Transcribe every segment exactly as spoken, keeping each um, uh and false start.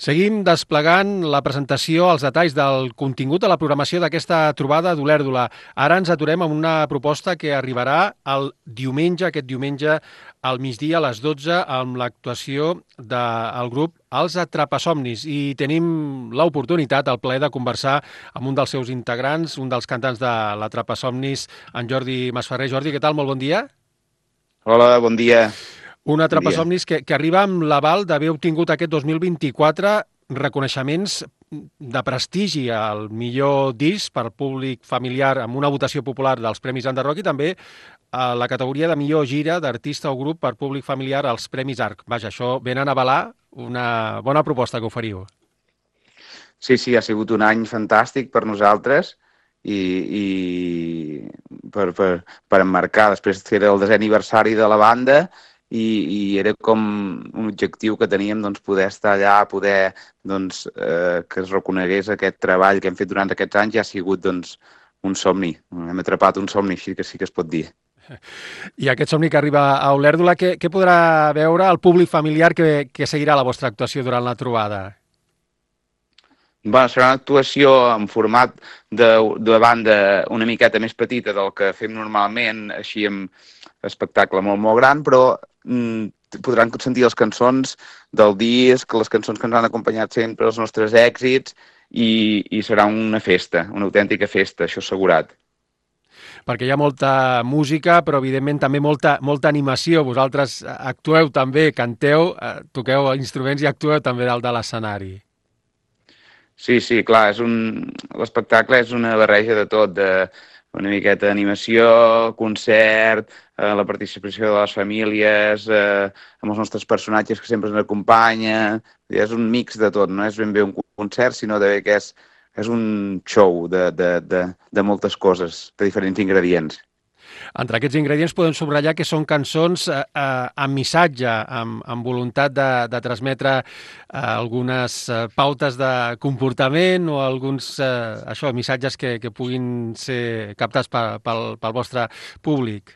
Seguim desplegant la presentació, els detalls del contingut de la programació d'aquesta trobada d'Olèrdola. Ara ens aturem amb una proposta que arribarà el diumenge, aquest diumenge, al migdia a les dotze, amb l'actuació del grup Els Atrapasomnis. I tenim l'oportunitat, el plaer de conversar amb un dels seus integrants, un dels cantants de l'Atrapasomnis, en Jordi Masferrer. Jordi, què tal? Molt bon dia. Hola, bon dia. Un Bon dia. Atrapasomnis que, que arriba amb l'aval d'haver obtingut aquest dos mil vint-i-quatre reconeixements de prestigi al millor disc per públic familiar amb una votació popular dels Premis Enderroc i també a la categoria de millor gira d'artista o grup per públic familiar als Premis Arc. Vaja, això venen a avalar una bona proposta que oferiu. Sí, sí, ha sigut un any fantàstic per nosaltres i, i per, per, per emmarcar. Després era el desè aniversari de la banda i, i era com un objectiu que teníem, doncs, poder estar allà, poder doncs, eh, que es reconegués aquest treball que hem fet durant aquests anys. Ja ha sigut doncs, un somni. Hem atrapat un somni, així que sí que es pot dir. I aquest somni que arriba a Olèrdola, què, què podrà veure el públic familiar que, que seguirà la vostra actuació durant la trobada? Bueno, serà una actuació en format de, de banda una miqueta més petita del que fem normalment, així amb espectacle molt, molt gran, però mm, podran sentir les cançons del disc, les cançons que ens han acompanyat sempre, els nostres èxits, i, i serà una festa, una autèntica festa, això assegurat. Perquè hi ha molta música, però evidentment també molta, molta animació. Vosaltres actueu també, canteu, toqueu instruments i actueu també dalt de l'escenari. Sí, sí, clar, és un... l'espectacle és una barreja de tot, de una miqueta d'animació, concert, eh, la participació de les famílies, eh, amb els nostres personatges que sempre ens acompanyen. És un mix de tot, no és ben bé un concert, sinó de que és, és un show de, de, de, de moltes coses, de diferents ingredients. Entre aquests ingredients podem subratllar que són cançons eh, eh, amb missatge, amb, amb voluntat de, de transmetre eh, algunes eh, pautes de comportament o alguns eh, això, missatges que, que puguin ser captats pel, pel, pel vostre públic.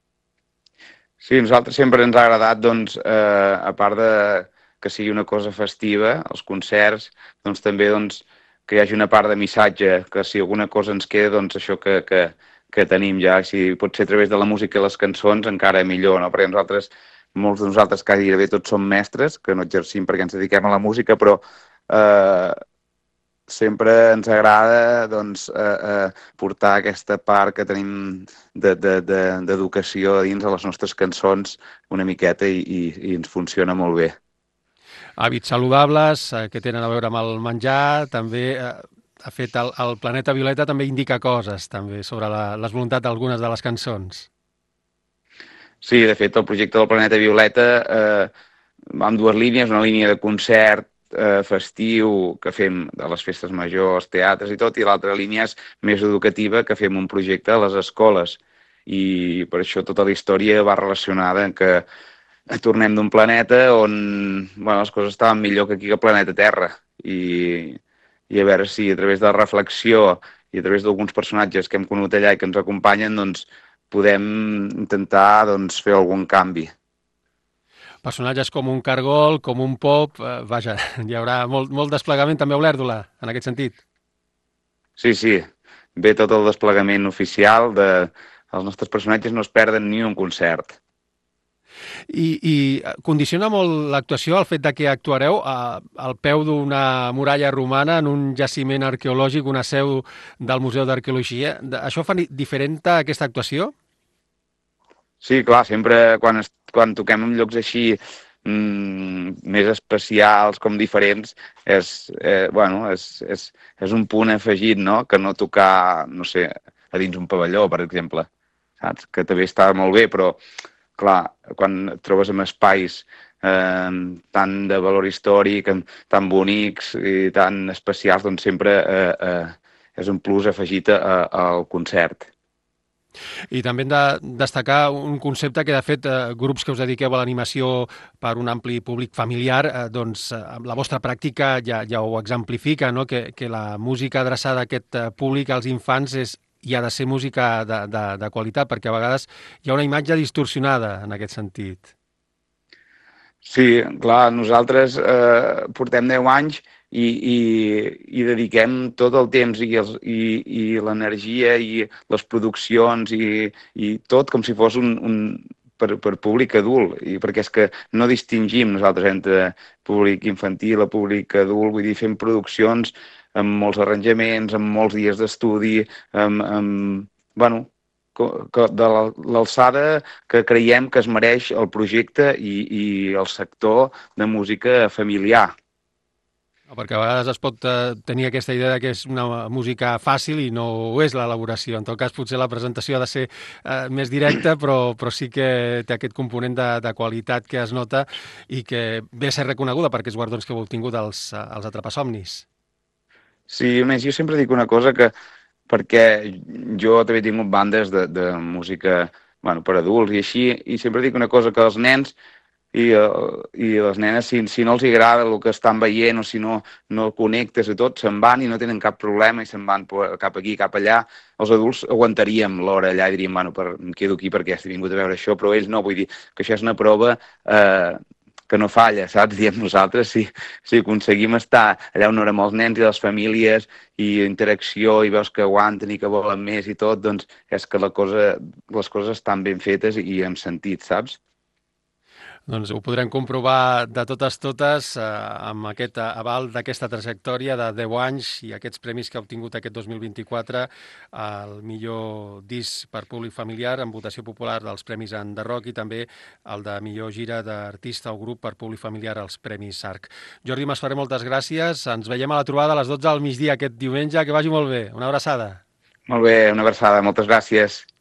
Sí, a nosaltres sempre ens ha agradat, doncs, eh, a part de que sigui una cosa festiva, els concerts, doncs també doncs, que hi hagi una part de missatge, que si alguna cosa ens queda, doncs això que, que, que tenim ja, si pot ser a través de la música i les cançons, encara millor, no? Perquè nosaltres, molts de nosaltres gairebé tots som mestres, que no exercim perquè ens dediquem a la música, però eh, sempre ens agrada doncs, eh, eh, portar aquesta part que tenim d'educació de, de, de, dins de les nostres cançons una miqueta i, i, i ens funciona molt bé. Hàbits saludables eh, que tenen a veure amb el menjar, també... Eh... Ha fet el, el Planeta Violeta també indica coses també sobre la, les voluntats d'algunes de les cançons. Sí, de fet, el projecte del Planeta Violeta eh, va amb dues línies, una línia de concert eh, festiu que fem de les festes majors, teatres i tot, i l'altra línia és més educativa, que fem un projecte a les escoles. I per això tota la història va relacionada en que tornem d'un planeta on bueno, les coses estaven millor que aquí al planeta Terra. I... i a veure si a través de la reflexió i a través d'alguns personatges que hem conegut allà i que ens acompanyen, doncs, podem intentar doncs, fer algun canvi. Personatges com un cargol, com un pop, eh, vaja, hi haurà molt, molt desplegament també a Olèrdola, en aquest sentit. Sí, sí, ve tot el desplegament oficial, de... els nostres personatges no es perden ni un concert. I, i condiciona molt l'actuació el fet de que actuareu a, al peu d'una muralla romana en un jaciment arqueològic, una seu del Museu d'Arqueologia. Això fa diferent a aquesta actuació? Sí, clar, sempre quan, es, quan toquem en llocs així mm, més especials, com diferents, és, eh, bueno, és, és, és un punt afegit, no?, que no tocar, no sé, a dins un pavelló, per exemple, saps? Que també està molt bé, però clar, quan et trobes en espais eh, tan de valor històric, tan bonics i tan especials, doncs sempre eh, eh, és un plus afegit a, a, al concert. I també hem de destacar un concepte que, de fet, eh, grups que us dediqueu a l'animació per un ampli públic familiar, eh, doncs eh, la vostra pràctica ja, ja ho exemplifica, no? que, que la música adreçada a aquest eh, públic, als infants, és i ha de ser música de, de, de qualitat, perquè a vegades hi ha una imatge distorsionada en aquest sentit. Sí, clar, nosaltres eh, portem deu anys i, i, i dediquem tot el temps i, els, i, i l'energia i les produccions i, i tot com si fos un, un per, per públic adult, i perquè és que no distingim nosaltres entre públic infantil o públic adult, vull dir, fem produccions amb molts arranjaments, amb molts dies d'estudi, amb, amb, bueno, de l'alçada que creiem que es mereix el projecte i, i el sector de música familiar. Perquè a vegades es pot eh, tenir aquesta idea de que és una música fàcil i no ho és l'elaboració. En tot cas, potser la presentació ha de ser eh, més directa, però, però sí que té aquest component de, de qualitat que es nota i que ve a ser reconeguda per aquests guardons que heu obtingut als, als Atrapasomnis. Sí, a més, jo sempre dic una cosa que perquè jo també he tingut bandes de, de música, bueno, per adults i així, i sempre dic una cosa, que els nens i, uh, i les nenes, si, si no els agrada el que estan veient o si no, no connectes i tot, se'n van i no tenen cap problema i se'n van cap aquí, cap allà. Els adults aguantaríem l'hora allà i diríem, bueno, per, em quedo aquí perquè he vingut a veure això, però ells no, vull dir que això és una prova eh, que no falla, saps? Diem nosaltres, si, si aconseguim estar allà on érem els nens i les famílies i interacció i veus que aguanten i que volen més i tot, doncs és que la cosa, les coses estan ben fetes i amb sentit, saps? Doncs ho podrem comprovar de totes totes eh, amb aquest aval d'aquesta trajectòria de deu anys i aquests premis que ha obtingut aquest dos mil vint-i-quatre, el millor disc per públic familiar en votació popular dels Premis Enderroc i també el de millor gira d'artista o grup per públic familiar als Premis Arc. Jordi Masferrer, moltes gràcies. Ens veiem a la trobada a les dotze del migdia aquest diumenge. Que vagi molt bé. Una abraçada. Molt bé, una abraçada. Moltes gràcies.